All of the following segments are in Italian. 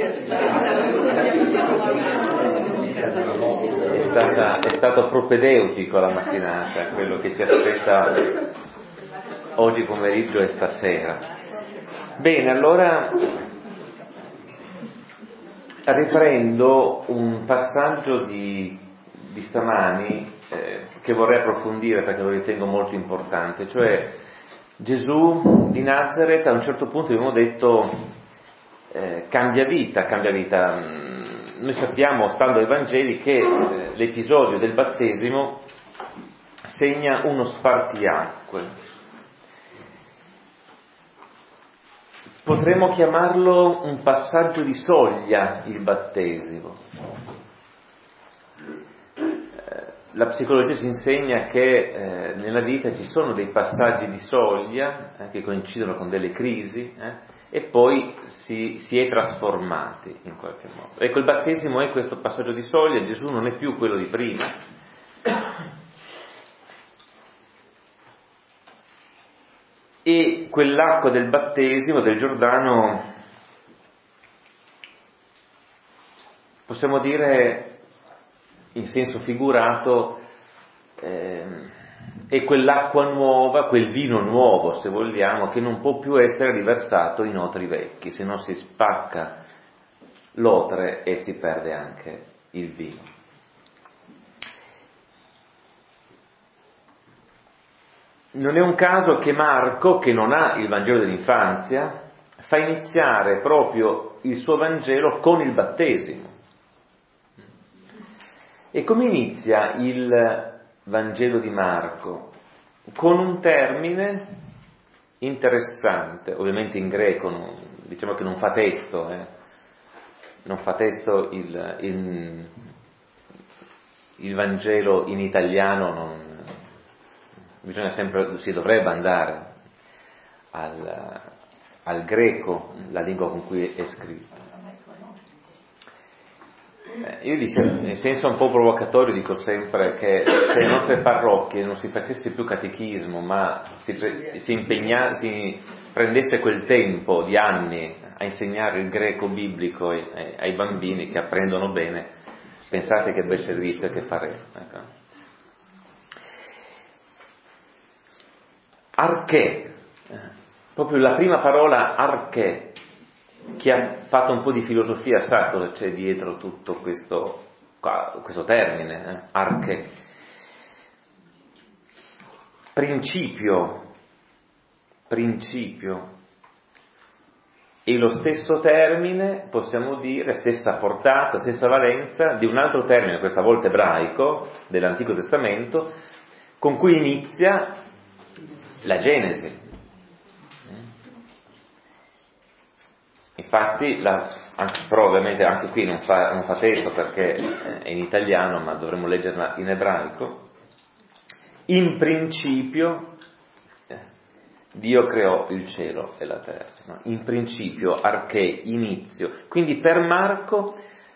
È stato propedeutico la mattinata, quello che ci aspetta oggi pomeriggio e stasera. Bene, allora riprendo un passaggio di stamani che vorrei approfondire perché lo ritengo molto importante, cioè Gesù di Nazareth a un certo punto abbiamo detto cambia vita. Noi sappiamo, stando ai Vangeli, che l'episodio del battesimo segna uno spartiacque. Potremmo chiamarlo un passaggio di soglia, il battesimo. La psicologia ci insegna che nella vita ci sono dei passaggi di soglia che coincidono con delle crisi e poi si è trasformati in qualche modo. Ecco, il battesimo è questo passaggio di soglia, Gesù non è più quello di prima. E quell'acqua del battesimo, del Giordano, possiamo dire in senso figurato, è quell'acqua nuova, quel vino nuovo, se vogliamo, che non può più essere riversato in otri vecchi, se no si spacca l'otre e si perde anche il vino. Non è un caso che Marco, che non ha il Vangelo dell'infanzia, fa iniziare proprio il suo Vangelo con il battesimo. E come inizia il Vangelo di Marco? Con un termine interessante, ovviamente in greco, diciamo che non fa testo il Vangelo in italiano, si dovrebbe andare al greco, la lingua con cui è scritto. Io in senso un po' provocatorio dico sempre che se le nostre parrocchie non si facesse più catechismo, ma si prendesse quel tempo di anni a insegnare il greco biblico ai bambini che apprendono bene, pensate che bel servizio che faremo. Ecco. Arché, proprio la prima parola arché, chi ha fatto un po' di filosofia sa cosa c'è dietro tutto questo termine, arché. Principio, e lo stesso termine, possiamo dire, stessa portata, stessa valenza di un altro termine, questa volta ebraico, dell'Antico Testamento, con cui inizia la Genesi. Infatti, però ovviamente anche qui non fa testo perché è in italiano, ma dovremmo leggerla in ebraico. In principio Dio creò il cielo e la terra. No? In principio, arché, inizio. Quindi per Marco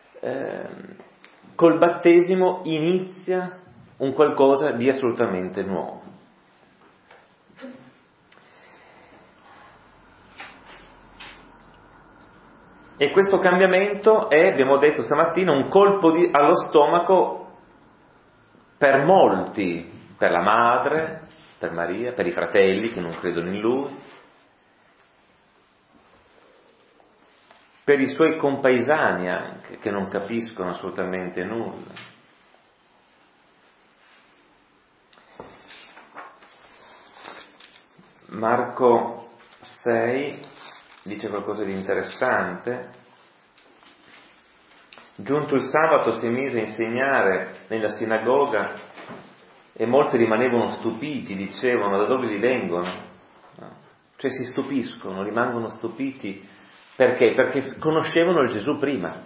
col battesimo inizia un qualcosa di assolutamente nuovo. E questo cambiamento è, abbiamo detto stamattina, un colpo allo stomaco per molti, per la madre, per Maria, per i fratelli che non credono in lui, per i suoi compaesani anche, che non capiscono assolutamente nulla. Marco 6 dice qualcosa di interessante. Giunto il sabato si mise a insegnare nella sinagoga e molti rimanevano stupiti, dicevano: da dove li vengono? No. Cioè si stupiscono, rimangono stupiti. Perché? Perché conoscevano il Gesù prima.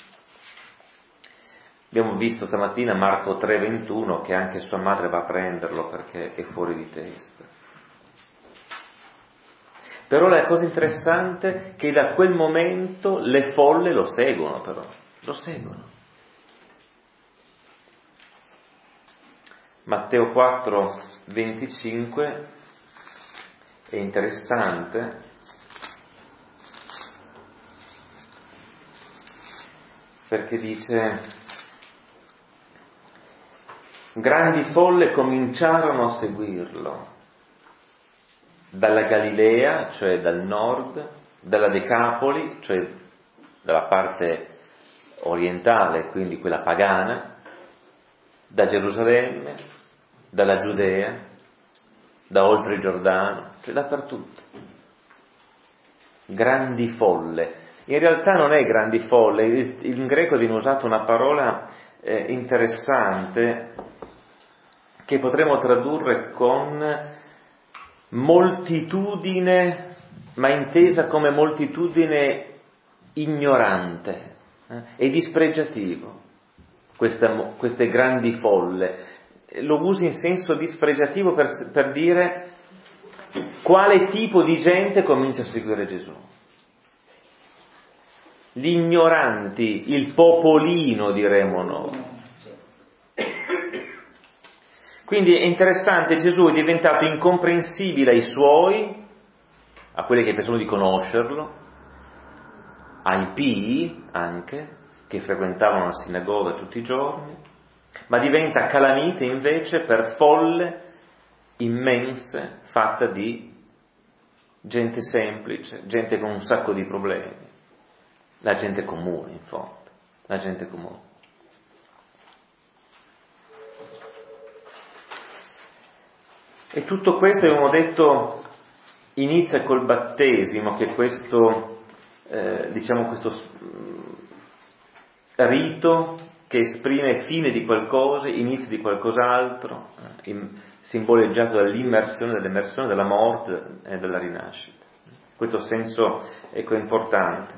Abbiamo visto stamattina Marco 3,21 che anche sua madre va a prenderlo perché è fuori di testa. Però la cosa interessante è che da quel momento le folle lo seguono, lo seguono. Matteo 4,25 è interessante. perché dice: grandi folle cominciarono a seguirlo, dalla Galilea, cioè dal nord, dalla Decapoli, cioè dalla parte orientale, quindi quella pagana, da Gerusalemme, dalla Giudea, da oltre il Giordano, cioè dappertutto. Grandi folle. In realtà non è grandi folle, in greco viene usata una parola interessante che potremmo tradurre con moltitudine, ma intesa come moltitudine ignorante e dispregiativo. Queste grandi folle lo usi in senso dispregiativo per dire quale tipo di gente comincia a seguire Gesù. Gli ignoranti, il popolino, diremmo noi. Quindi è interessante, Gesù è diventato incomprensibile ai suoi, a quelli che pensano di conoscerlo, ai pii anche, che frequentavano la sinagoga tutti i giorni, ma diventa calamite invece per folle immense, fatta di gente semplice, gente con un sacco di problemi, la gente comune in fondo, la gente comune. E tutto questo, abbiamo detto, inizia col battesimo, che questo, questo rito che esprime fine di qualcosa, inizio di qualcos'altro, simboleggiato dall'immersione, dall'emersione, dalla morte e dalla rinascita. Questo senso, è importante.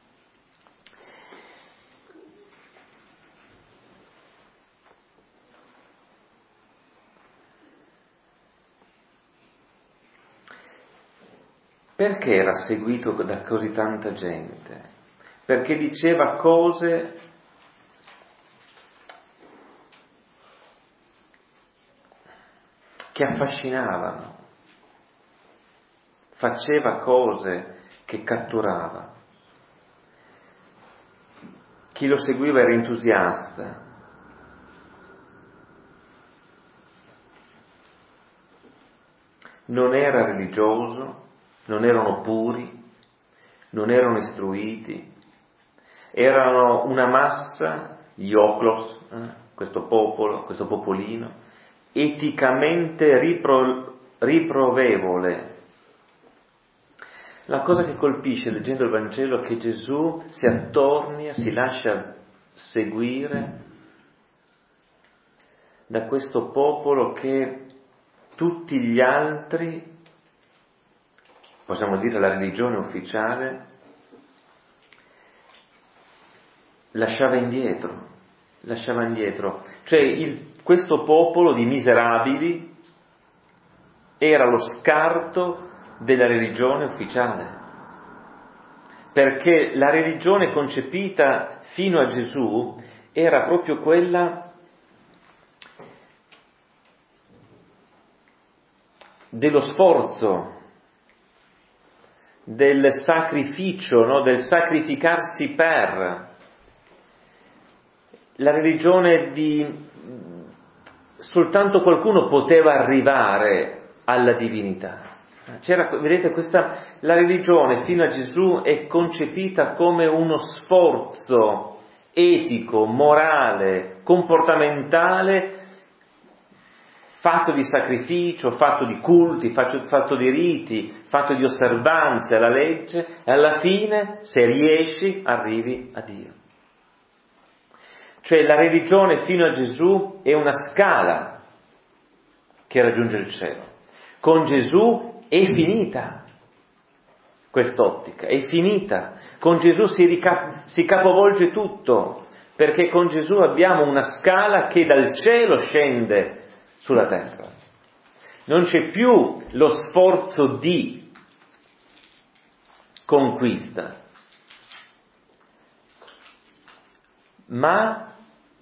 Perché era seguito da così tanta gente? Perché diceva cose che affascinavano, faceva cose che catturava. Chi lo seguiva era entusiasta. Non era religioso, non erano puri, non erano istruiti, erano una massa, gli Oclos, questo popolo, questo popolino, eticamente riprovevole. La cosa che colpisce leggendo il Vangelo è che Gesù si attornia, si lascia seguire da questo popolo che tutti gli altri, possiamo dire la religione ufficiale, lasciava indietro. Cioè questo popolo di miserabili era lo scarto della religione ufficiale, perché la religione concepita fino a Gesù era proprio quella dello sforzo, del sacrificio, no? Del sacrificarsi per. La religione soltanto qualcuno poteva arrivare alla divinità. Vedete, la religione fino a Gesù è concepita come uno sforzo etico, morale, comportamentale, fatto di sacrificio, fatto di culti, fatto di riti, fatto di osservanze alla legge, e alla fine, se riesci, arrivi a Dio. Cioè la religione fino a Gesù è una scala che raggiunge il cielo. Con Gesù è finita quest'ottica, è finita. Con Gesù si capovolge tutto, perché con Gesù abbiamo una scala che dal cielo scende sulla terra. Non c'è più lo sforzo di conquista, ma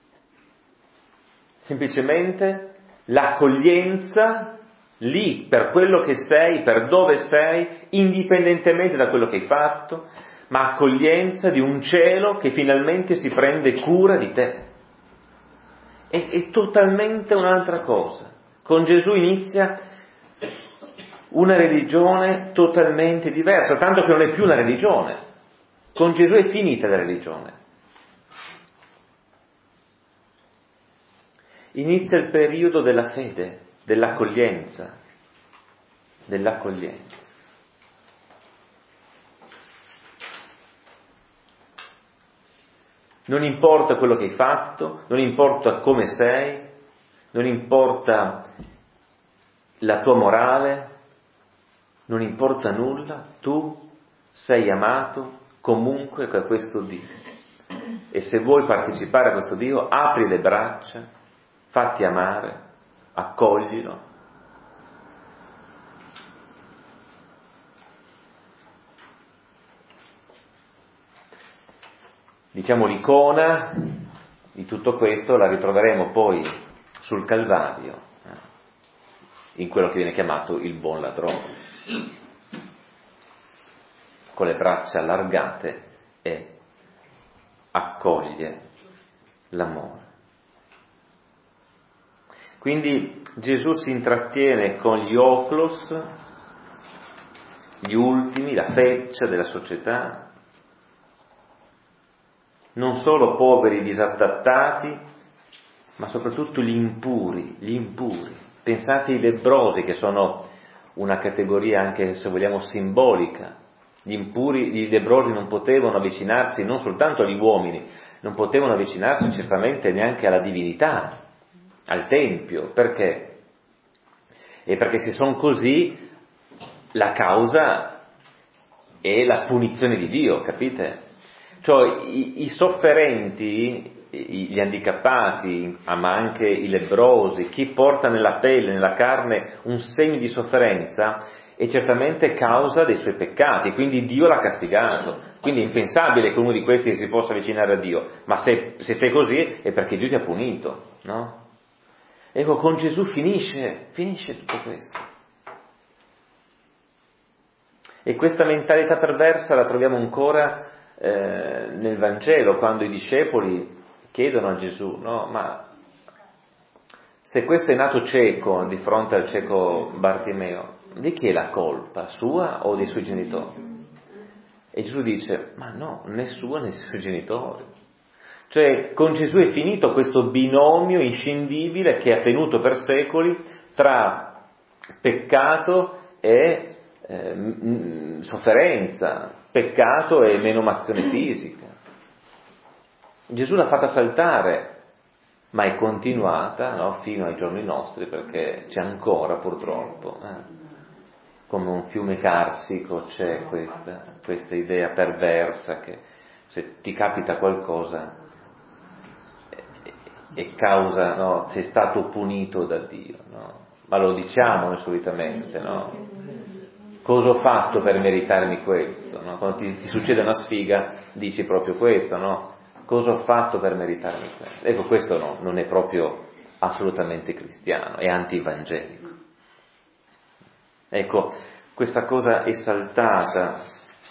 semplicemente l'accoglienza lì per quello che sei, per dove sei, indipendentemente da quello che hai fatto, ma accoglienza di un cielo che finalmente si prende cura di te. È totalmente un'altra cosa. Con Gesù inizia una religione totalmente diversa, tanto che non è più una religione. Con Gesù è finita la religione. Inizia il periodo della fede, dell'accoglienza. Non importa quello che hai fatto, non importa come sei, non importa la tua morale, non importa nulla, tu sei amato comunque da questo Dio. E se vuoi partecipare a questo Dio, apri le braccia, fatti amare, accoglilo. Diciamo l'icona di tutto questo la ritroveremo poi sul Calvario, in quello che viene chiamato il buon ladrone, con le braccia allargate e accoglie l'amore. Quindi Gesù si intrattiene con gli oclos, gli ultimi, la feccia della società, non solo poveri disattaccati, ma soprattutto gli impuri. Pensate ai lebbrosi, che sono una categoria anche, se vogliamo, simbolica. Gli impuri, i lebbrosi non potevano avvicinarsi non soltanto agli uomini, non potevano avvicinarsi certamente neanche alla divinità, al Tempio. Perché? E perché se sono così, la causa è la punizione di Dio, capite? Cioè i sofferenti, gli handicappati, ma anche i lebbrosi, chi porta nella pelle, nella carne un segno di sofferenza, è certamente causa dei suoi peccati, quindi Dio l'ha castigato. Quindi è impensabile che uno di questi si possa avvicinare a Dio, ma se sei così è perché Dio ti ha punito, no? Ecco, con Gesù finisce tutto questo. E questa mentalità perversa la troviamo ancora nel Vangelo, quando i discepoli chiedono a Gesù, no, ma se questo è nato cieco di fronte al cieco Bartimeo, di chi è la colpa? Sua o dei suoi genitori? E Gesù dice, ma no, né sua né dei suoi genitori. Cioè, con Gesù è finito questo binomio inscindibile che ha tenuto per secoli tra peccato e sofferenza, peccato e menomazione fisica. Gesù l'ha fatta saltare, ma è continuata, no, fino ai giorni nostri, perché c'è ancora purtroppo, come un fiume carsico, c'è questa idea perversa che se ti capita qualcosa è causa, no, sei stato punito da Dio, no? Ma lo diciamo noi solitamente, no? Cosa ho fatto per meritarmi questo? No? Quando ti succede una sfiga dici proprio questo, no? Cosa ho fatto per meritarmi questo? Ecco, questo no, non è proprio assolutamente cristiano, è antivangelico. Ecco, questa cosa esaltata.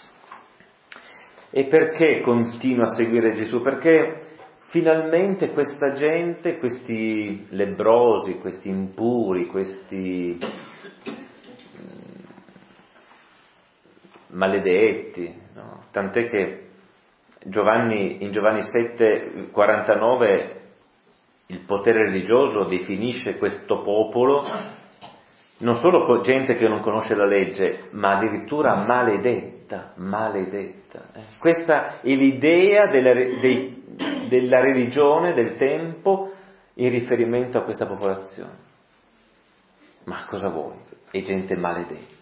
E perché continua a seguire Gesù? Perché finalmente questa gente, questi lebbrosi, questi impuri, questi maledetti, no? Tant'è che in Giovanni 7,49 il potere religioso definisce questo popolo non solo gente che non conosce la legge, ma addirittura maledetta. Questa è l'idea della religione del tempo in riferimento a questa popolazione. Ma cosa vuoi? È gente maledetta.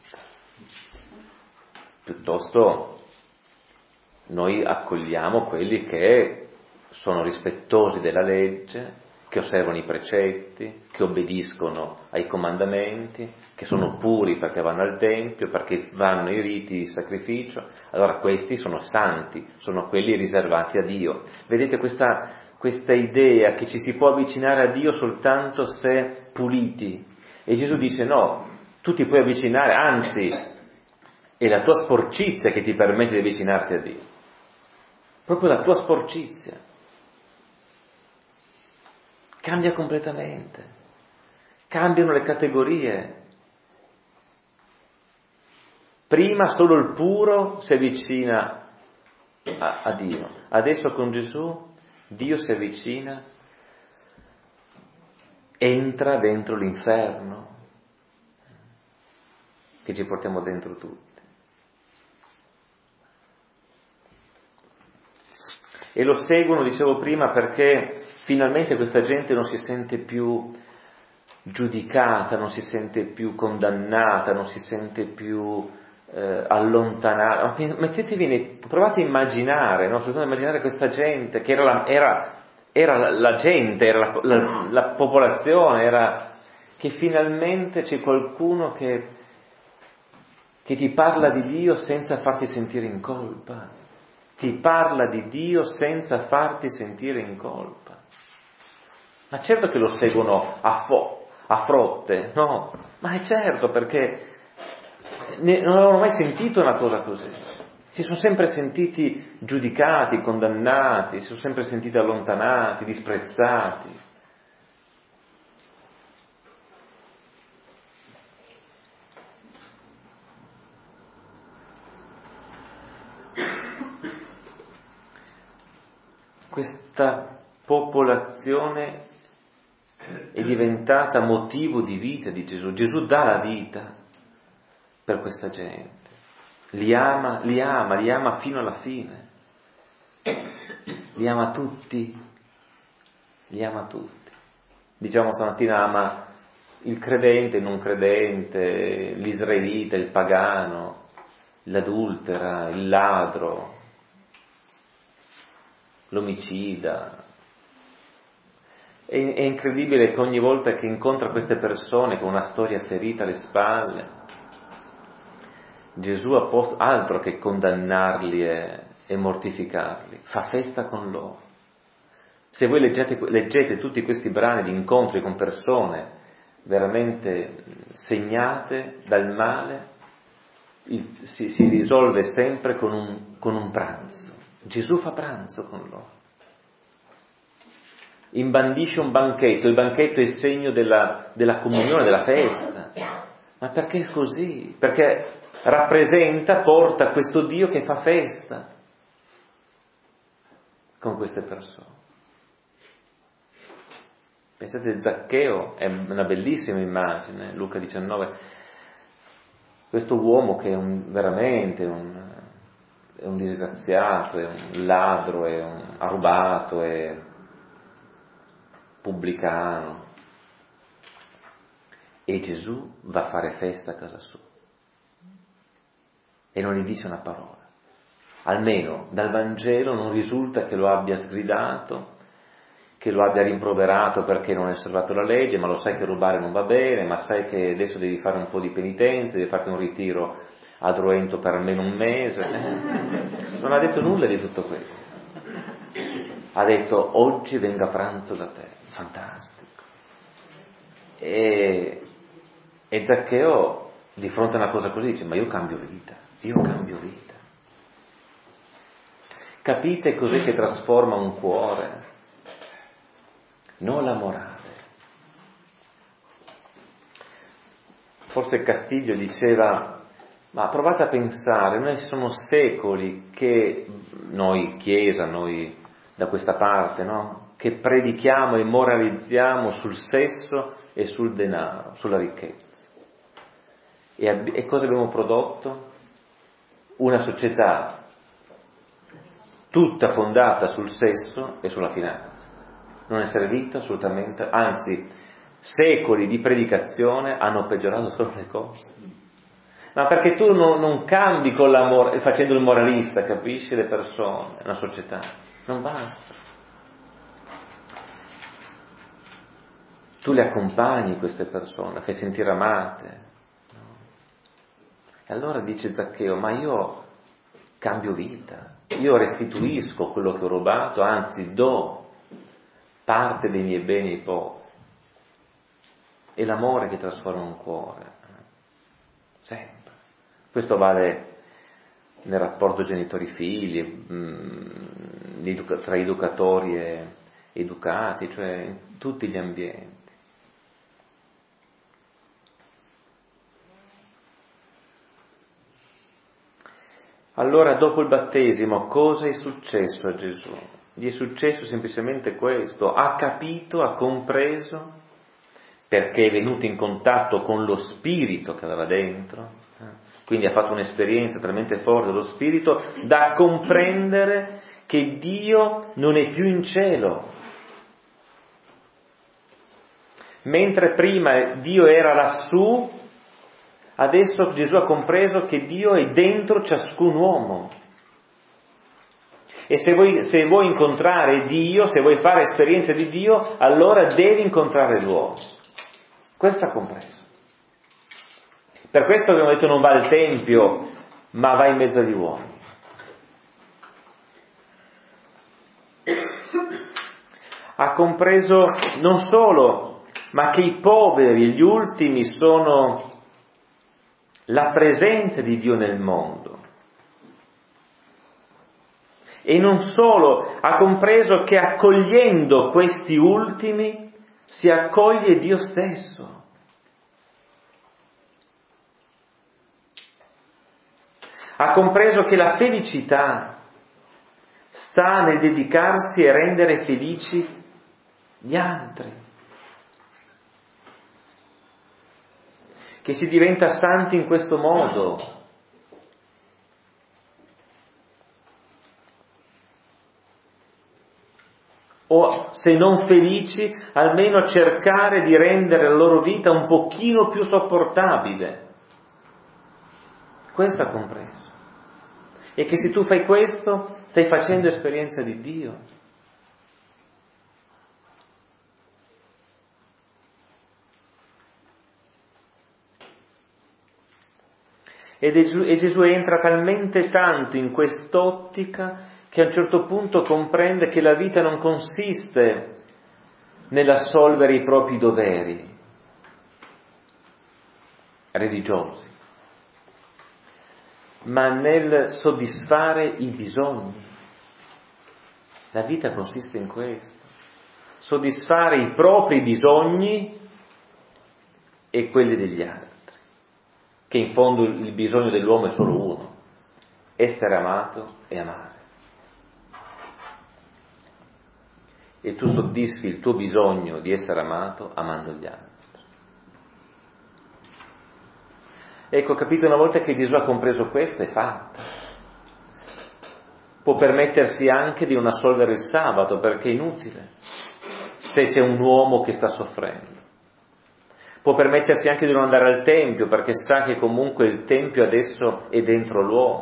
Piuttosto noi accogliamo quelli che sono rispettosi della legge, che osservano i precetti, che obbediscono ai comandamenti, che sono puri perché vanno al Tempio, perché vanno ai riti di sacrificio. Allora questi sono santi, sono quelli riservati a Dio. Vedete questa idea che ci si può avvicinare a Dio soltanto se puliti. E Gesù dice no, tu ti puoi avvicinare, anzi, È la tua sporcizia che ti permette di avvicinarti a Dio. Proprio la tua sporcizia. Cambia completamente. Cambiano le categorie. Prima solo il puro si avvicina a Dio. Adesso con Gesù Dio si avvicina, entra dentro l'inferno che ci portiamo dentro tutti. E lo seguono, dicevo prima, perché finalmente questa gente non si sente più giudicata, non si sente più condannata, non si sente più allontanata. Provate a immaginare, no? Soltanto immaginare questa gente che era la gente, era la popolazione, che finalmente c'è qualcuno che ti parla di Dio senza farti sentire in colpa. Ti parla di Dio senza farti sentire in colpa. Ma certo che lo seguono a frotte, no? Ma è certo, perché non avevano mai sentito una cosa così. Si sono sempre sentiti giudicati, condannati, si sono sempre sentiti allontanati, disprezzati. Questa popolazione è diventata motivo di vita di Gesù. Gesù dà la vita per questa gente. Li ama fino alla fine. Li ama tutti. Diciamo stamattina ama il credente, il non credente, l'israelita, il pagano, l'adultera, il ladro, l'omicida. È incredibile che ogni volta che incontra queste persone con una storia ferita alle spalle, Gesù ha posto altro che condannarli e mortificarli, fa festa con loro. Se voi leggete tutti questi brani di incontri con persone veramente segnate dal male, si risolve sempre con un pranzo. Gesù fa pranzo con loro. Imbandisce un banchetto, il banchetto è il segno della comunione, della festa. Ma perché è così? Perché porta questo Dio che fa festa con queste persone. Pensate a Zaccheo, è una bellissima immagine, Luca 19, questo uomo che è veramente un disgraziato, è un ladro, ha rubato, è pubblicano, e Gesù va a fare festa a casa sua e non gli dice una parola. Almeno dal Vangelo non risulta che lo abbia sgridato, che lo abbia rimproverato perché non hai osservato la legge, ma lo sai che rubare non va bene, ma sai che adesso devi fare un po' di penitenza, devi farti un ritiro a Druento per almeno un mese. Non ha detto nulla di tutto questo. Ha detto: oggi venga a pranzo da te. Fantastico. E Zaccheo, di fronte a una cosa così, dice: ma io cambio vita. Capite cos'è che trasforma un cuore? Non la morale. Forse Castiglio diceva: ma provate a pensare, noi sono secoli che noi Chiesa, noi da questa parte, no? Che predichiamo e moralizziamo sul sesso e sul denaro, sulla ricchezza. E cosa abbiamo prodotto? Una società tutta fondata sul sesso e sulla finanza. Non è servito assolutamente, anzi, secoli di predicazione hanno peggiorato solo le cose. Ma perché tu non cambi facendo il moralista, capisci, le persone, una società. Non basta. Tu le accompagni queste persone, le fai sentire amate. No? E allora dice Zaccheo: ma io cambio vita, io restituisco quello che ho rubato, anzi do parte dei miei beni ai poveri. È l'amore che trasforma un cuore, sempre. Questo vale nel rapporto genitori-figli, tra educatori e educati, cioè in tutti gli ambienti. Allora, dopo il battesimo, cosa è successo a Gesù? Gli è successo semplicemente questo: ha capito, ha compreso, perché è venuto in contatto con lo Spirito che aveva dentro, quindi ha fatto un'esperienza talmente forte dello Spirito da comprendere che Dio non è più in cielo. Mentre prima Dio era lassù, adesso Gesù ha compreso che Dio è dentro ciascun uomo. E se vuoi incontrare Dio, se vuoi fare esperienza di Dio, allora devi incontrare l'uomo. Questo ha compreso. Per questo abbiamo detto non va al tempio, ma va in mezzo agli uomini. Ha compreso non solo, ma che i poveri e gli ultimi sono la presenza di Dio nel mondo. E non solo, ha compreso che accogliendo questi ultimi si accoglie Dio stesso. Ha compreso che la felicità sta nel dedicarsi e rendere felici gli altri. Che si diventa santi in questo modo. O se non felici, almeno cercare di rendere la loro vita un pochino più sopportabile. Questo ha compreso. E che se tu fai questo, stai facendo esperienza di Dio. E Gesù entra talmente tanto in quest'ottica che a un certo punto comprende che la vita non consiste nell'assolvere i propri doveri religiosi, ma nel soddisfare i bisogni. La vita consiste in questo: soddisfare i propri bisogni e quelli degli altri, che in fondo il bisogno dell'uomo è solo uno: essere amato e amare. E tu soddisfi il tuo bisogno di essere amato amando gli altri. Ecco, capito, una volta che Gesù ha compreso questo, è fatta. Può permettersi anche di non assolvere il sabato, perché è inutile, se c'è un uomo che sta soffrendo. Può permettersi anche di non andare al Tempio, perché sa che comunque il Tempio adesso è dentro l'uomo.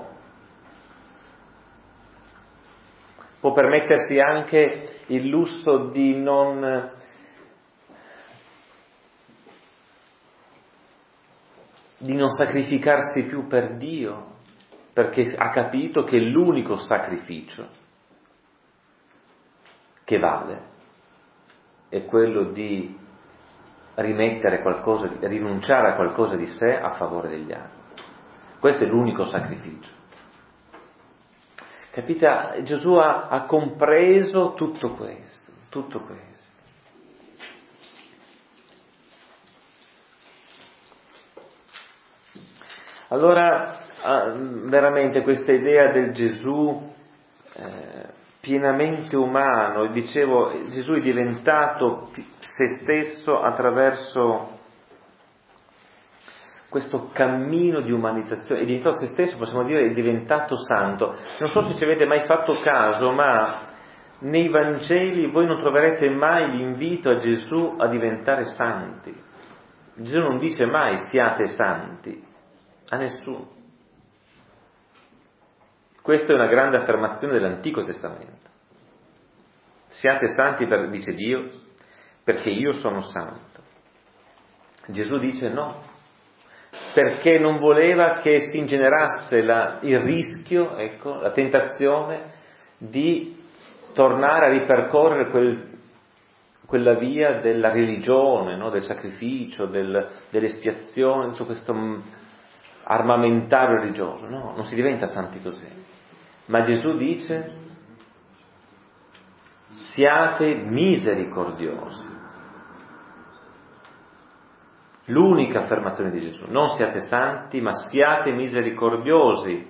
Può permettersi anche il lusso di non sacrificarsi più per Dio, perché ha capito che l'unico sacrificio che vale è quello di rimettere qualcosa, rinunciare a qualcosa di sé a favore degli altri. Questo è l'unico sacrificio. Capite? Gesù ha compreso tutto questo. Allora, veramente questa idea del Gesù pienamente umano, dicevo, Gesù è diventato se stesso attraverso questo cammino di umanizzazione, è diventato se stesso, possiamo dire, è diventato santo. Non so se ci avete mai fatto caso, ma nei Vangeli voi non troverete mai l'invito a Gesù a diventare santi. Gesù non dice mai siate santi, a nessuno. Questa è una grande affermazione dell'Antico Testamento. Siate santi, dice Dio, perché io sono santo. Gesù dice no, perché non voleva che si ingenerasse il rischio, la tentazione di tornare a ripercorrere quella via della religione, no? Del sacrificio, dell'espiazione, tutto questo armamentario religioso, no, non si diventa santi così. Ma Gesù dice: siate misericordiosi. L'unica affermazione di Gesù, non siate santi, ma siate misericordiosi.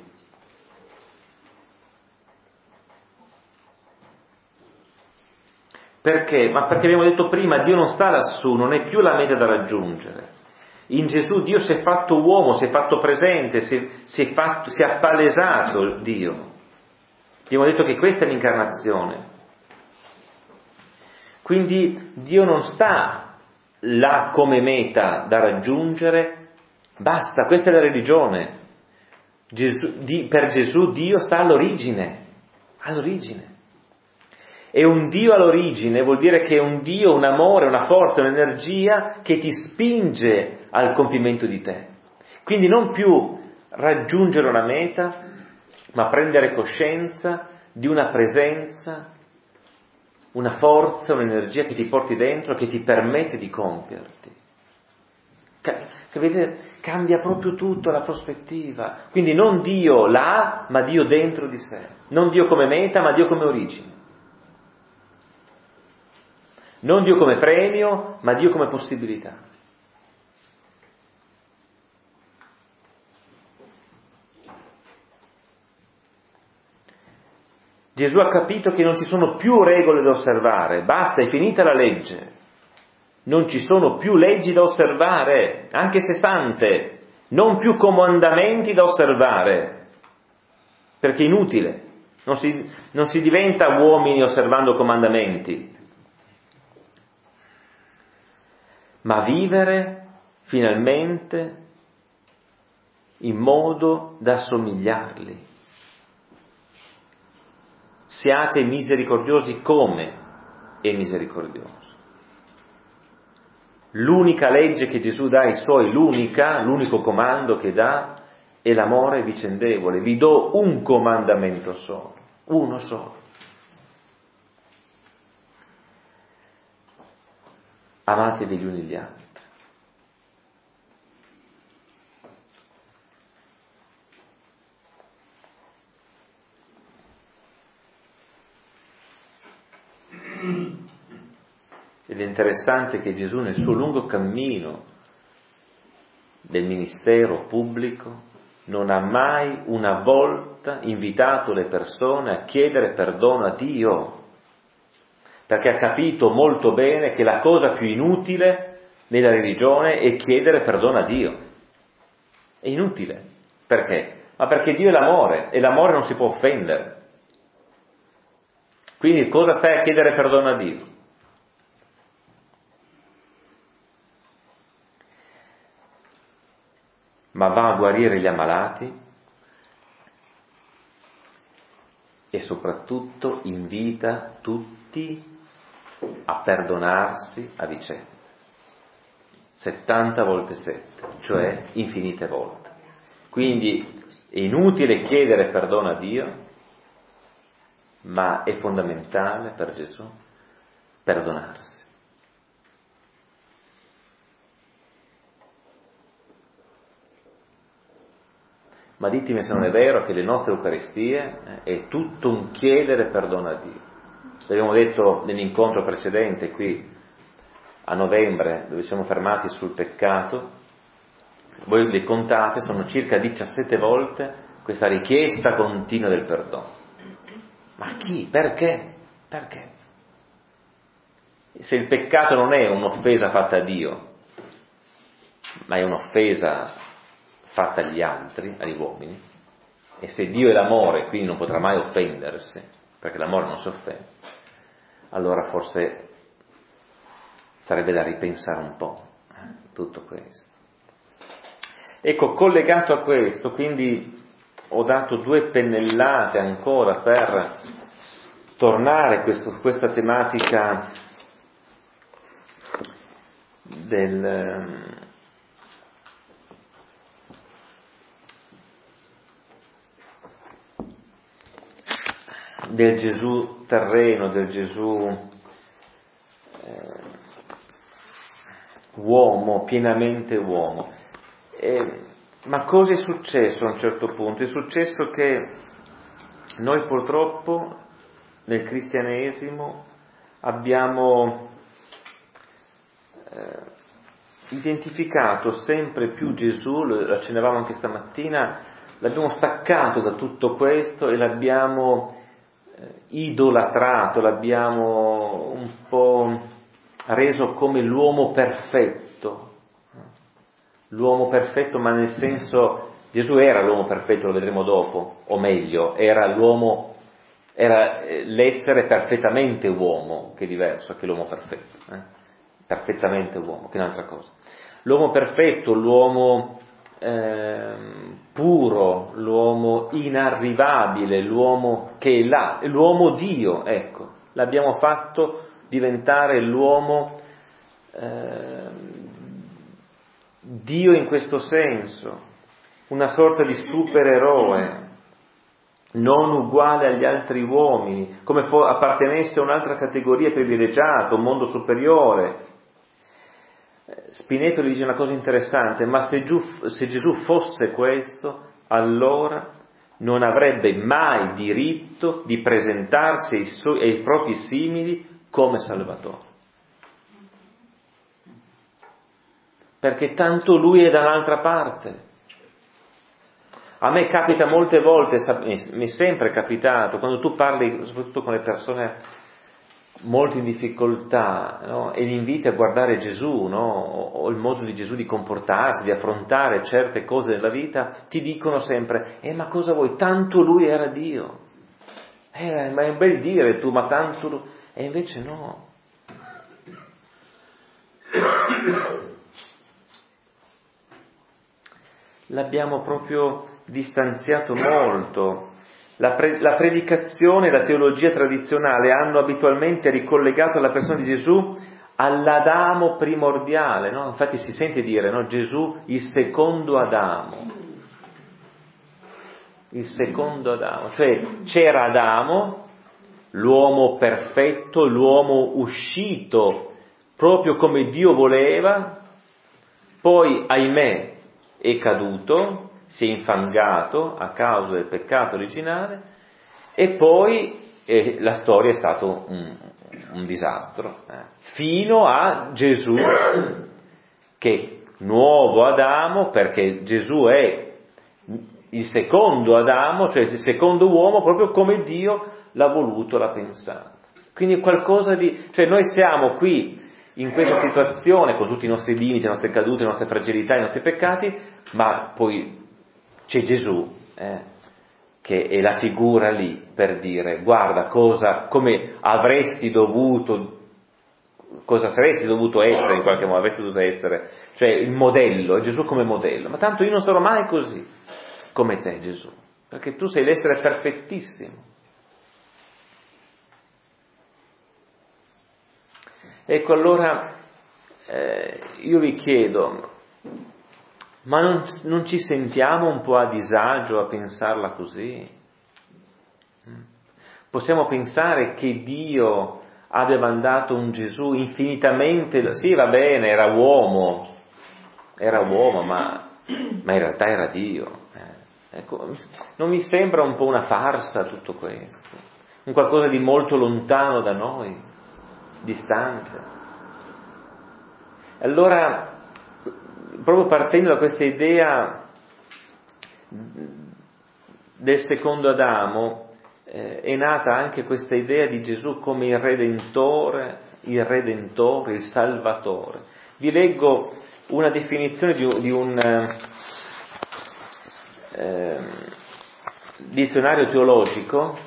Perché? Ma perché abbiamo detto prima, Dio non sta lassù, non è più la meta da raggiungere. In Gesù Dio si è fatto uomo, si è fatto presente, si è appalesato Dio. Abbiamo detto che questa è l'incarnazione. Quindi Dio non sta là come meta da raggiungere, basta, questa è la religione. Per Gesù Dio sta all'origine. E un Dio all'origine vuol dire che è un Dio, un amore, una forza, un'energia che ti spinge al compimento di te. Quindi non più raggiungere una meta, ma prendere coscienza di una presenza, una forza, un'energia che ti porti dentro, che ti permette di compierti. Vedete, cambia proprio tutto la prospettiva. Quindi non Dio là, ma Dio dentro di sé. Non Dio come meta, ma Dio come origine. Non Dio come premio, ma Dio come possibilità. Gesù ha capito che non ci sono più regole da osservare, basta, è finita la legge. Non ci sono più leggi da osservare, anche se sante, non più comandamenti da osservare, perché è inutile, non si diventa uomini osservando comandamenti, ma vivere finalmente in modo da assomigliarli. Siate misericordiosi come è misericordioso. L'unica legge che Gesù dà ai suoi, l'unico comando che dà è l'amore vicendevole. Vi do un comandamento solo, uno solo. Amatevi gli uni gli altri. Ed è interessante che Gesù nel suo lungo cammino del ministero pubblico non ha mai una volta invitato le persone a chiedere perdono a Dio, perché ha capito molto bene che la cosa più inutile nella religione è chiedere perdono a Dio. È inutile. Perché? Ma perché Dio è l'amore e l'amore non si può offendere. Quindi cosa stai a chiedere perdono a Dio? Ma va a guarire gli ammalati e soprattutto invita tutti a perdonarsi a vicenda. 70 volte 7, cioè infinite volte. Quindi è inutile chiedere perdono a Dio, ma è fondamentale per Gesù perdonarsi. Ma ditemi se non è vero che le nostre Eucaristie è tutto un chiedere perdono a Dio. L'abbiamo detto nell'incontro precedente qui a novembre, dove siamo fermati sul peccato. Voi le contate, sono circa 17 volte questa richiesta continua del perdono. Ma chi? Perché? Perché? Se il peccato non è un'offesa fatta a Dio, ma è un'offesa fatta agli altri, agli uomini, e se Dio è l'amore, quindi non potrà mai offendersi, perché l'amore non si offende, allora forse sarebbe da ripensare un po' tutto questo. Ecco, collegato a questo, quindi ho dato 2 pennellate ancora per tornare a questa tematica del Gesù terreno, del Gesù uomo, pienamente uomo. Ma cosa è successo a un certo punto? È successo che noi purtroppo nel cristianesimo abbiamo identificato sempre più Gesù, lo accennavamo anche stamattina, l'abbiamo staccato da tutto questo e l'abbiamo idolatrato, l'abbiamo un po' reso come l'uomo perfetto, ma nel senso, Gesù era l'uomo perfetto, lo vedremo dopo, o meglio, era l'essere perfettamente uomo, che è diverso che l'uomo perfetto, perfettamente uomo, che è un'altra cosa. L'uomo perfetto, l'uomo puro, l'uomo inarrivabile, l'uomo che è là, l'uomo Dio, ecco, l'abbiamo fatto diventare l'uomo Dio in questo senso, una sorta di supereroe, non uguale agli altri uomini, come appartenesse a un'altra categoria privilegiata, un mondo superiore. Spinetto gli dice una cosa interessante: ma se Gesù fosse questo, allora non avrebbe mai diritto di presentarsi ai propri simili come Salvatore. Perché tanto lui è da un'altra parte. A me capita molte volte, mi è sempre capitato, quando tu parli soprattutto con le persone molto in difficoltà, no? E li inviti a guardare Gesù, no? O il modo di Gesù di comportarsi, di affrontare certe cose nella vita, ti dicono sempre: ma cosa vuoi? Tanto lui era Dio. Ma è un bel dire tu, ma tanto... E invece no. L'abbiamo proprio distanziato molto. La predicazione e la teologia tradizionale hanno abitualmente ricollegato la persona di Gesù all'Adamo primordiale, no? Infatti si sente dire, no? Gesù il secondo Adamo. Il secondo Adamo, cioè c'era Adamo, l'uomo perfetto, l'uomo uscito proprio come Dio voleva, poi ahimè è caduto, si è infangato a causa del peccato originale e poi la storia è stato un disastro, fino a Gesù che nuovo Adamo, perché Gesù è il secondo Adamo, cioè il secondo uomo proprio come Dio l'ha voluto, l'ha pensato. Quindi è qualcosa di... cioè noi siamo qui in questa situazione con tutti i nostri limiti, le nostre cadute, le nostre fragilità, i nostri peccati, ma poi c'è Gesù che è la figura lì per dire: guarda come avresti dovuto, cosa saresti dovuto essere in qualche modo, avresti dovuto essere, cioè il modello, è Gesù come modello, ma tanto io non sarò mai così come te, Gesù, perché tu sei l'essere perfettissimo. Ecco, allora io vi chiedo, ma non ci sentiamo un po' a disagio a pensarla così? Possiamo pensare che Dio abbia mandato un Gesù infinitamente, sì, va bene, era uomo, ma in realtà era Dio. Ecco, non mi sembra un po' una farsa tutto questo? Un qualcosa di molto lontano da noi, distante. Allora, proprio partendo da questa idea del secondo Adamo, è nata anche questa idea di Gesù come il Redentore, il Salvatore. Vi leggo una definizione di un dizionario teologico,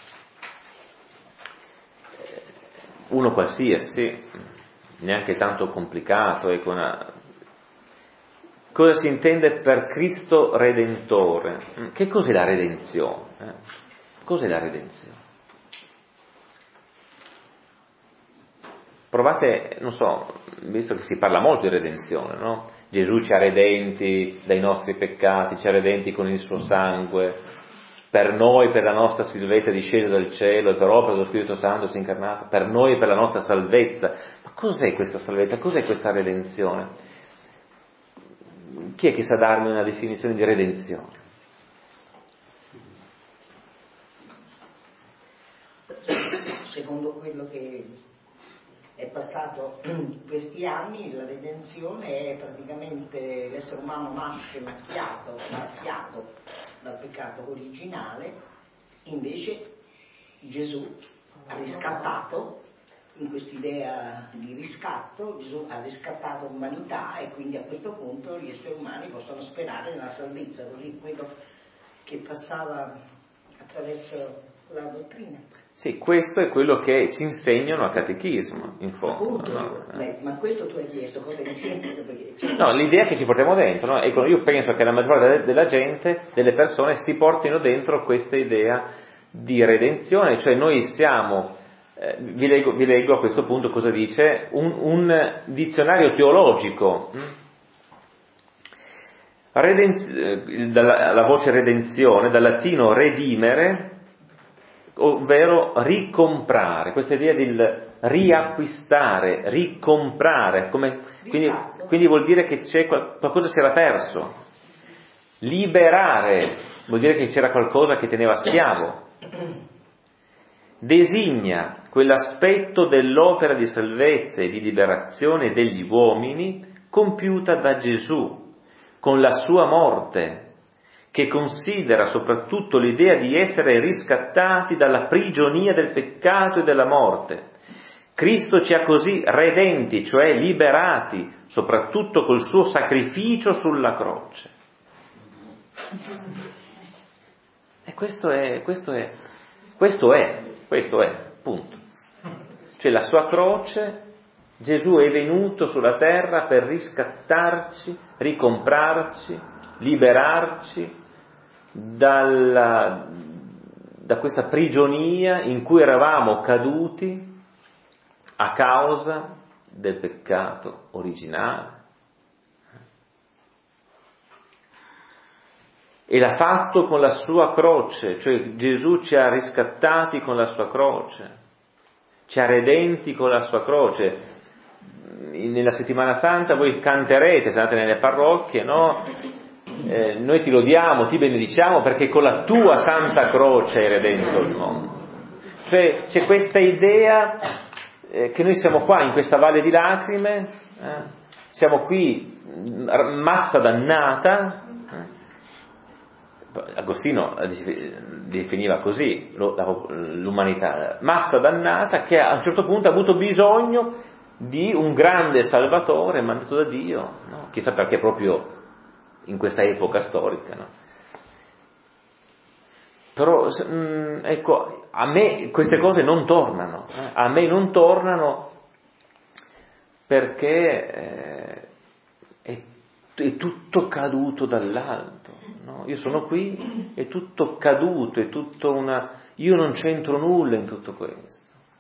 uno qualsiasi, neanche tanto complicato, cosa si intende per Cristo Redentore? Che cos'è la redenzione? Cos'è la redenzione? Provate, non so, visto che si parla molto di redenzione, no? Gesù ci ha redenti dai nostri peccati, ci ha redenti con il suo sangue, per noi, per la nostra salvezza discesa dal cielo e per opera dello Spirito Santo si è incarnato, per noi e per la nostra salvezza. Ma cos'è questa salvezza? Cos'è questa redenzione? chi è che sa darmi una definizione di redenzione? Secondo quello che è passato in questi anni, la redenzione è praticamente l'essere umano nasce macchiato dal peccato originale, invece Gesù ha riscattato, in quest'idea di riscatto, Gesù ha riscattato l'umanità e quindi a questo punto gli esseri umani possono sperare nella salvezza, così quello che passava attraverso la dottrina. Sì, questo è quello che ci insegnano a catechismo, in fondo. Appunto, No? ma questo tu hai chiesto, cosa insegnano? No, l'idea che ci portiamo dentro, no? Ecco, io penso che la maggior parte della gente, delle persone, si portino dentro questa idea di redenzione, cioè noi siamo, vi leggo a questo punto cosa dice, un dizionario teologico, la voce redenzione, dal latino redimere, ovvero ricomprare, questa idea del riacquistare, ricomprare, quindi vuol dire che c'è qualcosa si era perso. Liberare vuol dire che c'era qualcosa che teneva schiavo. Designa quell'aspetto dell'opera di salvezza e di liberazione degli uomini compiuta da Gesù con la sua morte, che considera soprattutto l'idea di essere riscattati dalla prigionia del peccato e della morte. Cristo ci ha così redenti, cioè liberati, soprattutto col suo sacrificio sulla croce. E questo è, punto. Cioè la sua croce, Gesù è venuto sulla terra per riscattarci, ricomprarci, liberarci da questa prigionia in cui eravamo caduti a causa del peccato originale. E l'ha fatto con la sua croce, cioè Gesù ci ha riscattati con la sua croce, ci ha redenti con la sua croce. Nella settimana santa voi canterete, se andate nelle parrocchie, no? Noi ti lodiamo, ti benediciamo perché con la tua santa croce hai redento il mondo. Cioè c'è questa idea che noi siamo qua in questa valle di lacrime, siamo qui massa dannata. Agostino definiva così l'umanità, massa dannata che a un certo punto ha avuto bisogno di un grande salvatore mandato da Dio, no? Chissà perché proprio in questa epoca storica, no? Però ecco, a me queste cose non tornano, a me non tornano perché è tutto caduto dall'alto, no? Io sono qui, è tutto caduto, è tutto io non c'entro nulla in tutto questo.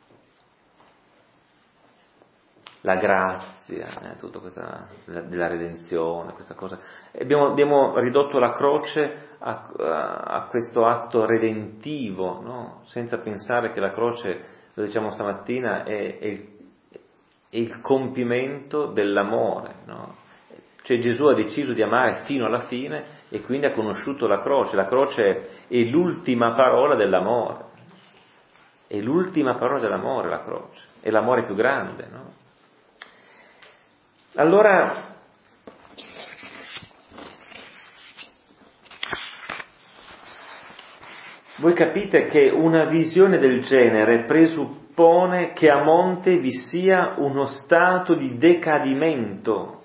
La grazia, tutta questa della redenzione, questa cosa. Abbiamo ridotto la croce a questo atto redentivo, no? Senza pensare che la croce, lo diciamo stamattina, è il compimento dell'amore, no? Cioè Gesù ha deciso di amare fino alla fine e quindi ha conosciuto la croce. La croce è l'ultima parola dell'amore. È l'ultima parola dell'amore, la croce. È l'amore più grande, no? Allora, voi capite che una visione del genere presuppone che a monte vi sia uno stato di decadimento,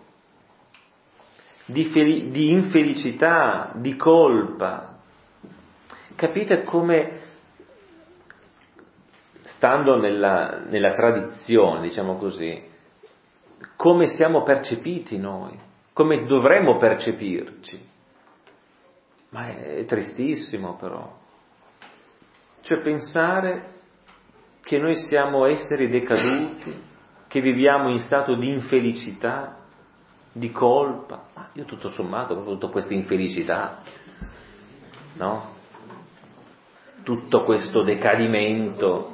di infelicità, di colpa. Capite come, stando nella tradizione, diciamo così, come siamo percepiti noi, come dovremmo percepirci. Ma è tristissimo però. Cioè pensare che noi siamo esseri decaduti, che viviamo in stato di infelicità, di colpa. Ma io tutto sommato ho avuto questa infelicità, no? Tutto questo decadimento.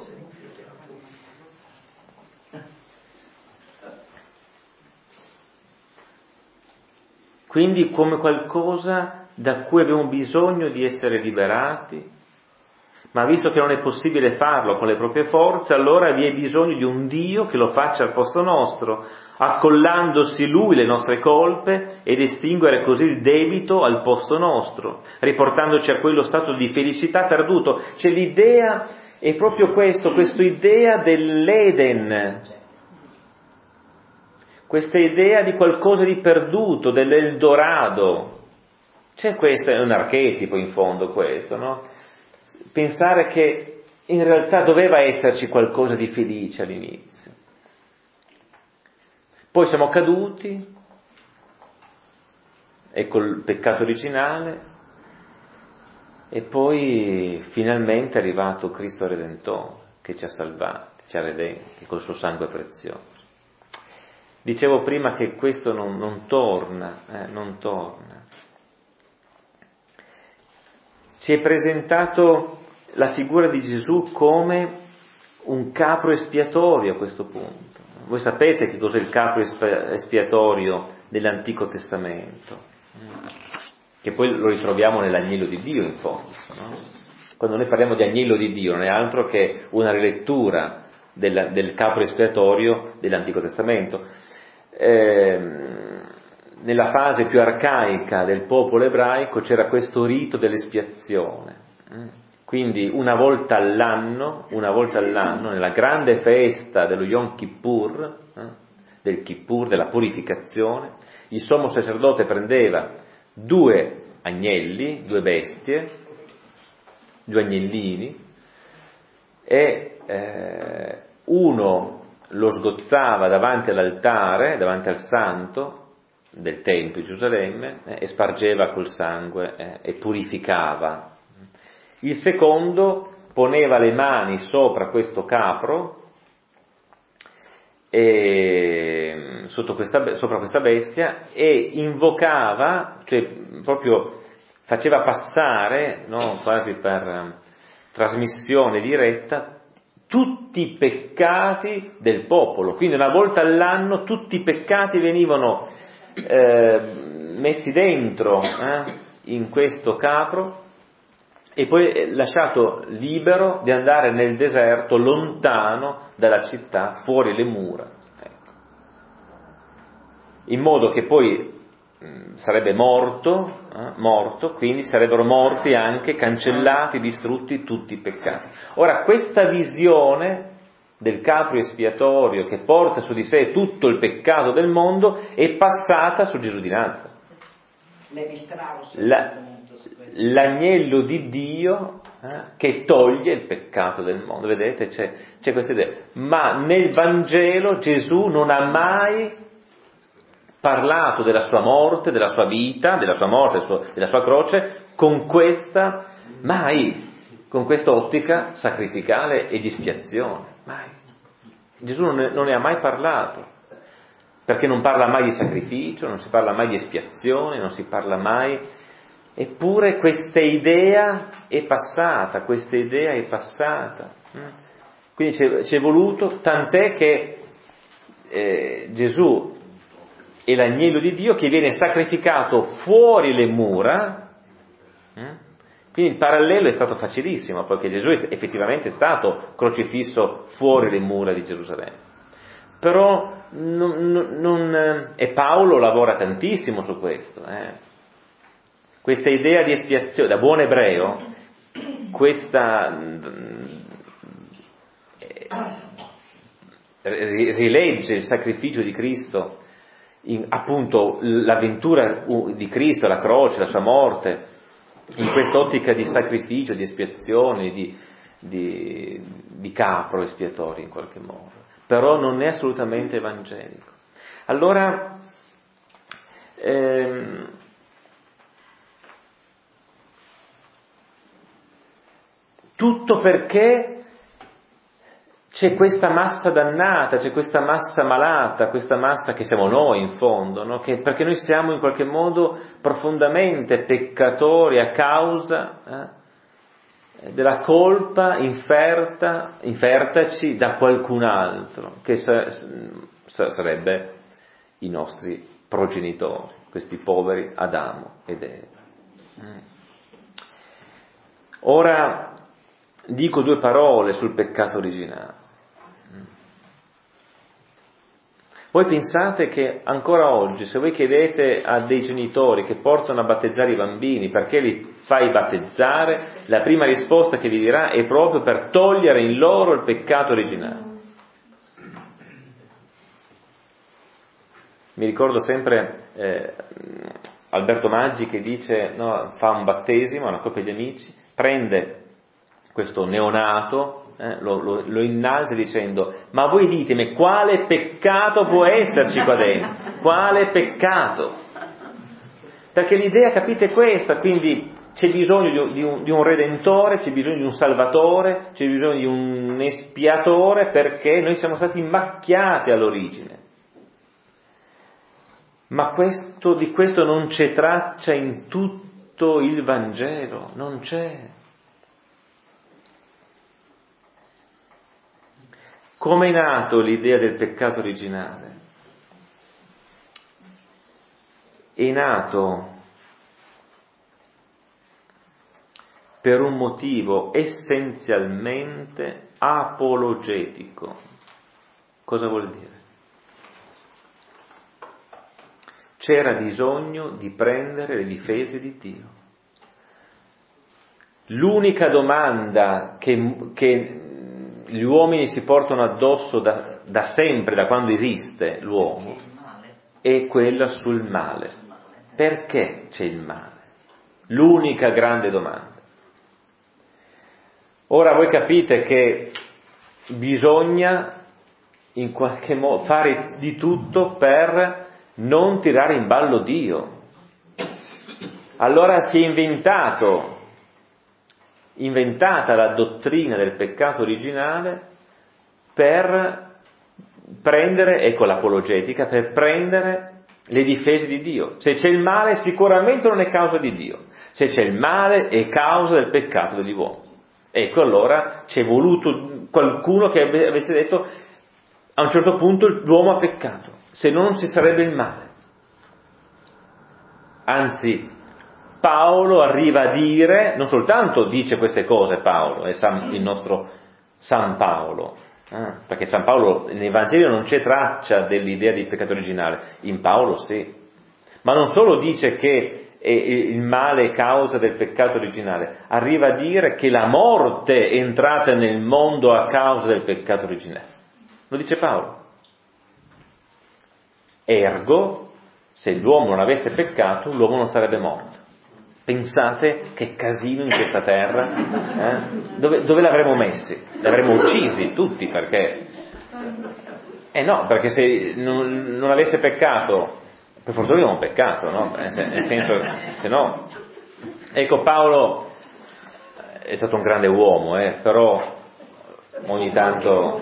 quindi come qualcosa da cui abbiamo bisogno di essere liberati, ma visto che non è possibile farlo con le proprie forze, allora vi è bisogno di un Dio che lo faccia al posto nostro, accollandosi Lui le nostre colpe ed estinguere così il debito al posto nostro, riportandoci a quello stato di felicità perduto. Cioè l'idea è proprio questa idea dell'Eden, questa idea di qualcosa di perduto, dell'Eldorado. C'è questo, è un archetipo in fondo questo, no? Pensare che in realtà doveva esserci qualcosa di felice all'inizio. Poi siamo caduti, ecco il peccato originale, e poi finalmente è arrivato Cristo Redentore, che ci ha salvati, ci ha redenti col suo sangue prezioso. Dicevo prima che questo non torna. Ci è presentato la figura di Gesù come un capro espiatorio a questo punto. Voi sapete che cos'è il capro espiatorio dell'Antico Testamento, che poi lo ritroviamo nell'agnello di Dio in fondo, no? Quando noi parliamo di agnello di Dio non è altro che una rilettura del capro espiatorio dell'Antico Testamento. Nella fase più arcaica del popolo ebraico c'era questo rito dell'espiazione. Quindi una volta all'anno, nella grande festa dello Yom Kippur, del Kippur, della purificazione, il sommo sacerdote prendeva 2 agnelli, 2 bestie, 2 agnellini, e uno lo sgozzava davanti all'altare, davanti al santo del Tempio di Gerusalemme, e spargeva col sangue e purificava. Il secondo poneva le mani sopra questo capro, sopra questa bestia, e invocava, cioè proprio faceva passare, no, quasi per trasmissione diretta, tutti i peccati del popolo. Quindi una volta all'anno tutti i peccati venivano messi dentro in questo capro e poi lasciato libero di andare nel deserto, lontano dalla città, fuori le mura, ecco. In modo che poi sarebbe morto, quindi sarebbero morti anche, cancellati, distrutti tutti i peccati. Ora, questa visione del capro espiatorio che porta su di sé tutto il peccato del mondo è passata su Gesù di Nazareth. L'agnello di Dio che toglie il peccato del mondo. Vedete, c'è questa idea. Ma nel Vangelo Gesù non ha mai parlato della sua morte, della sua vita, della sua morte, della sua croce, con questa ottica sacrificale e di espiazione. Mai. Gesù non ne ha mai parlato, perché non parla mai di sacrificio, non si parla mai di espiazione, non si parla mai. Eppure questa idea è passata. Quindi c'è voluto, tant'è che Gesù è l'agnello di Dio che viene sacrificato fuori le mura. Quindi il parallelo è stato facilissimo, perché Gesù è effettivamente stato crocifisso fuori le mura di Gerusalemme. Però e Paolo lavora tantissimo su questo. Questa idea di espiazione, da buon ebreo, rilegge il sacrificio di Cristo, appunto l'avventura di Cristo, la croce, la sua morte, in quest'ottica di sacrificio, di espiazione, di capro espiatorio in qualche modo. Però non è assolutamente evangelico. Allora, tutto perché c'è questa massa dannata, c'è questa massa malata, questa massa che siamo noi in fondo, no? Perché noi siamo in qualche modo profondamente peccatori a causa della colpa infertaci da qualcun altro, che sarebbe i nostri progenitori. questi poveri Adamo ed Eva. Ora dico 2 parole sul peccato originale. Voi pensate che ancora oggi, se voi chiedete a dei genitori che portano a battezzare i bambini perché li fai battezzare, la prima risposta che vi dirà è proprio per togliere in loro il peccato originale. Mi ricordo sempre Alberto Maggi che dice, no, fa un battesimo, una coppia di amici, prende questo neonato, lo innalza dicendo: ma voi ditemi quale peccato può esserci qua dentro? Quale peccato? Perché l'idea, capite, è questa, quindi c'è bisogno di un redentore, c'è bisogno di un salvatore, c'è bisogno di un espiatore, perché noi siamo stati macchiati all'origine. Ma di questo non c'è traccia in tutto il Vangelo, non c'è. Come è nato l'idea del peccato originale? È nato per un motivo essenzialmente apologetico. Cosa vuol dire? C'era bisogno di prendere le difese di Dio. L'unica domanda che gli uomini si portano addosso da sempre, da quando esiste l'uomo, è quella sul male. Perché c'è il male? L'unica grande domanda. Ora voi capite che bisogna in qualche modo fare di tutto per non tirare in ballo Dio. Allora si è inventata la dottrina del peccato originale per prendere, ecco l'apologetica, per prendere le difese di Dio. Se c'è il male sicuramente non è causa di Dio, se c'è il male è causa del peccato degli uomini. Ecco, allora c'è voluto qualcuno che avesse detto: a un certo punto l'uomo ha peccato, se no non ci sarebbe il male. Anzi, Paolo arriva a dire, non soltanto dice queste cose Paolo, è il nostro San Paolo, perché San Paolo nei Vangeli non c'è traccia dell'idea di peccato originale, in Paolo sì, ma non solo dice che il male è causa del peccato originale, arriva a dire che la morte è entrata nel mondo a causa del peccato originale, lo dice Paolo. Ergo, se l'uomo non avesse peccato, l'uomo non sarebbe morto. Pensate che casino in questa terra, Dove l'avremmo messi? Li avremmo uccisi tutti, perché no, perché se non avesse peccato, per fortuna abbiamo peccato, no? Nel senso, se no, ecco, Paolo è stato un grande uomo, però ogni tanto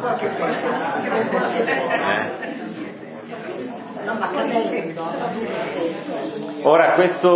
ora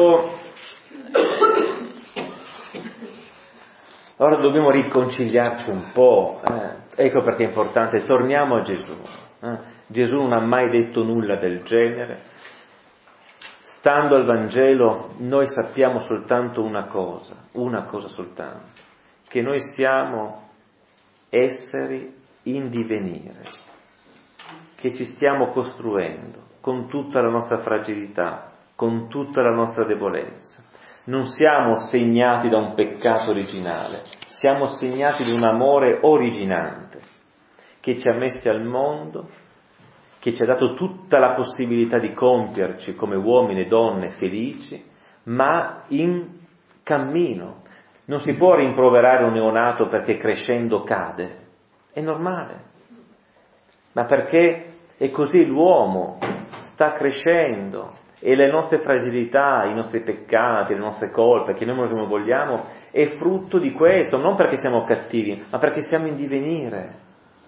ora dobbiamo riconciliarci un po', ecco perché è importante, torniamo a Gesù. Gesù non ha mai detto nulla del genere. Stando al Vangelo noi sappiamo soltanto una cosa soltanto, che noi siamo esseri in divenire, che ci stiamo costruendo con tutta la nostra fragilità, con tutta la nostra debolezza. Non siamo segnati da un peccato originale, siamo segnati da un amore originante che ci ha messi al mondo, che ci ha dato tutta la possibilità di compierci come uomini e donne felici, ma in cammino. Non si può rimproverare un neonato perché crescendo cade, è normale, ma perché è così l'uomo sta crescendo e le nostre fragilità, i nostri peccati, le nostre colpe, chiamiamolo come vogliamo, è frutto di questo, non perché siamo cattivi, ma perché siamo in divenire.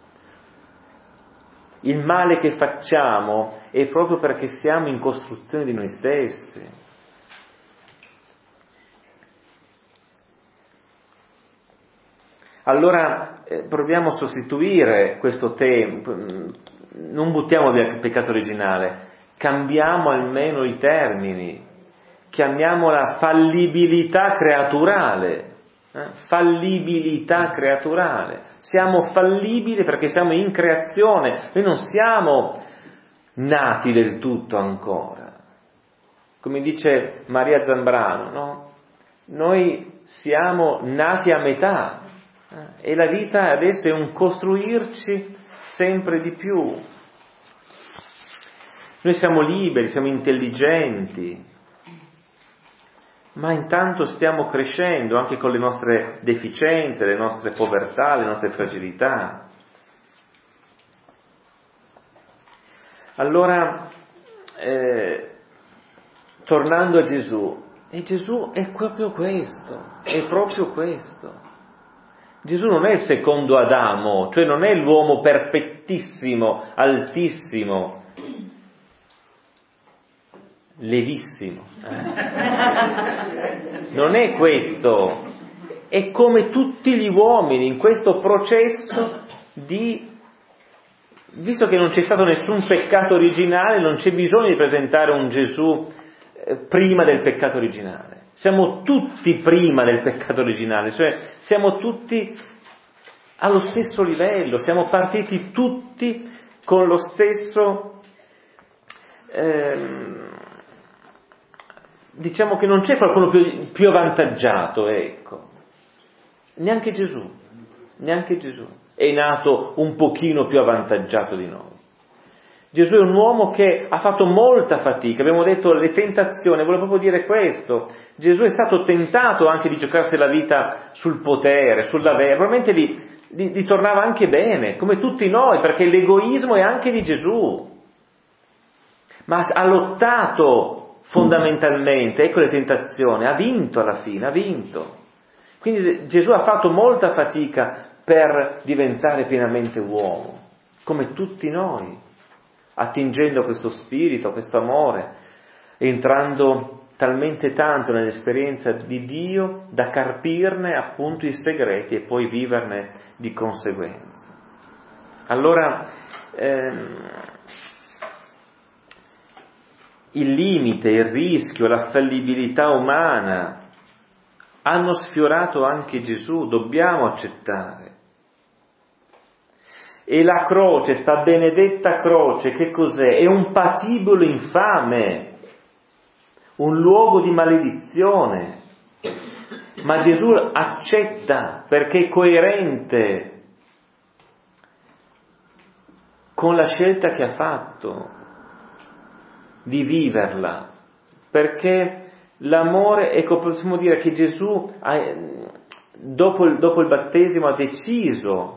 Il male che facciamo è proprio perché siamo in costruzione di noi stessi. Allora proviamo a sostituire questo tema, non buttiamo via il peccato originale, cambiamo almeno i termini, chiamiamola fallibilità creaturale. Fallibilità creaturale. Siamo fallibili perché siamo in creazione, noi non siamo nati del tutto ancora. Come dice Maria Zambrano, no? Noi siamo nati a metà e la vita adesso è un costruirci sempre di più. Noi siamo liberi, siamo intelligenti, ma intanto stiamo crescendo anche con le nostre deficienze, le nostre povertà, le nostre fragilità. Allora, tornando a Gesù, e Gesù è proprio questo, Gesù non è il secondo Adamo, cioè non è l'uomo perfettissimo, altissimo, levissimo. Non è questo, è come tutti gli uomini in questo processo visto che non c'è stato nessun peccato originale, non c'è bisogno di presentare un Gesù prima del peccato originale. Siamo tutti prima del peccato originale, cioè siamo tutti allo stesso livello, siamo partiti tutti con lo stesso, diciamo che non c'è qualcuno più avvantaggiato, ecco. Neanche Gesù è nato un pochino più avvantaggiato di noi. Gesù è un uomo che ha fatto molta fatica, abbiamo detto le tentazioni, vuole proprio dire questo. Gesù è stato tentato anche di giocarsi la vita sul potere, sull'avere, probabilmente gli tornava anche bene, come tutti noi, perché l'egoismo è anche di Gesù. Ma ha lottato fondamentalmente, ecco le tentazioni, ha vinto alla fine, ha vinto. Quindi Gesù ha fatto molta fatica per diventare pienamente uomo, come tutti noi, attingendo questo spirito, questo amore, entrando talmente tanto nell'esperienza di Dio da carpirne appunto i segreti e poi viverne di conseguenza. Allora, il limite, il rischio, la fallibilità umana hanno sfiorato anche Gesù, dobbiamo accettare. E la croce, sta benedetta croce, che cos'è? È un patibolo infame, un luogo di maledizione. Ma Gesù accetta perché è coerente con la scelta che ha fatto di viverla, perché l'amore, ecco, possiamo dire che Gesù dopo il battesimo ha deciso,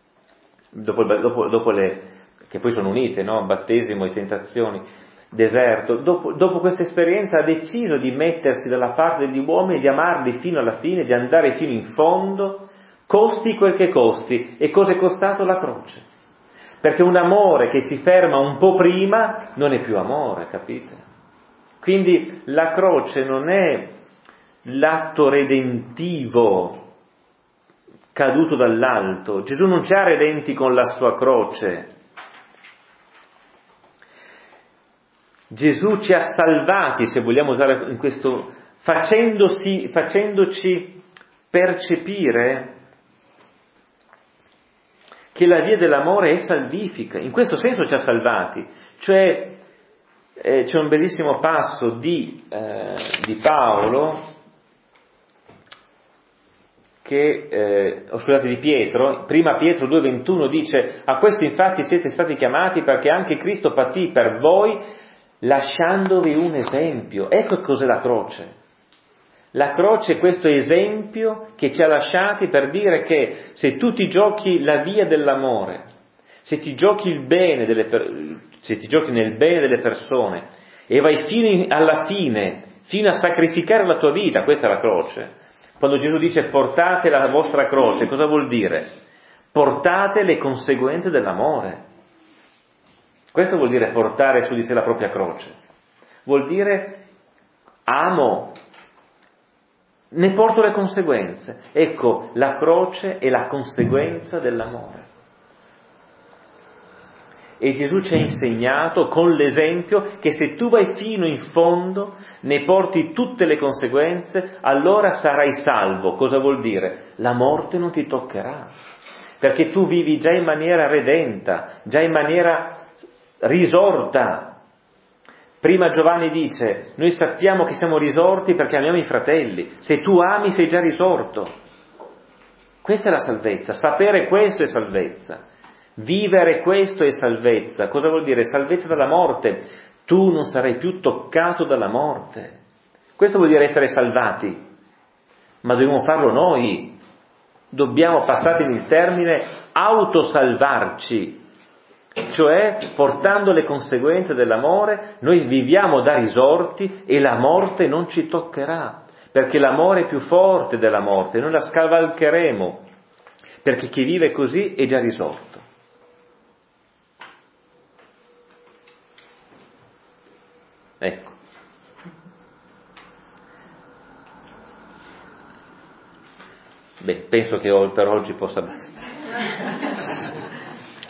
dopo che poi sono unite, no? Battesimo e tentazioni, deserto, dopo questa esperienza ha deciso di mettersi dalla parte degli uomini, di amarli fino alla fine, di andare fino in fondo, costi quel che costi. E cosa è costato? La croce. Perché un amore che si ferma un po' prima non è più amore, capite? Quindi la croce non è l'atto redentivo caduto dall'alto. Gesù non ci ha redenti con la sua croce. Gesù ci ha salvati, se vogliamo usare in questo, facendoci percepire che la via dell'amore è salvifica. In questo senso ci ha salvati. Cioè, c'è un bellissimo passo di Paolo, di Pietro, prima Pietro 2,21 dice: a questo infatti siete stati chiamati perché anche Cristo patì per voi, lasciandovi un esempio. Ecco cos'è la croce. La croce è questo esempio che ci ha lasciati per dire che se tu ti giochi la via dell'amore, se ti giochi il bene se ti giochi nel bene delle persone e vai fino alla fine, fino a sacrificare la tua vita, questa è la croce. Quando Gesù dice portate la vostra croce, cosa vuol dire? Portate le conseguenze dell'amore. Questo vuol dire portare su di sé la propria croce. Vuol dire amo, ne porto le conseguenze. Ecco, la croce è la conseguenza dell'amore. E Gesù ci ha insegnato con l'esempio che se tu vai fino in fondo, ne porti tutte le conseguenze, allora sarai salvo. Cosa vuol dire? La morte non ti toccherà, perché tu vivi già in maniera redenta, già in maniera risorta. Prima Giovanni dice, noi sappiamo che siamo risorti perché amiamo i fratelli. Se tu ami sei già risorto. Questa è la salvezza, sapere questo è salvezza. Vivere questo è salvezza. Cosa vuol dire? Salvezza dalla morte. Tu non sarai più toccato dalla morte. Questo vuol dire essere salvati. Ma dobbiamo farlo noi. Dobbiamo, passatemi il termine, autosalvarci. Cioè, portando le conseguenze dell'amore, noi viviamo da risorti e la morte non ci toccherà, perché l'amore è più forte della morte, noi la scavalcheremo, perché chi vive così è già risorto. Ecco. Beh, penso che per oggi possa bastare.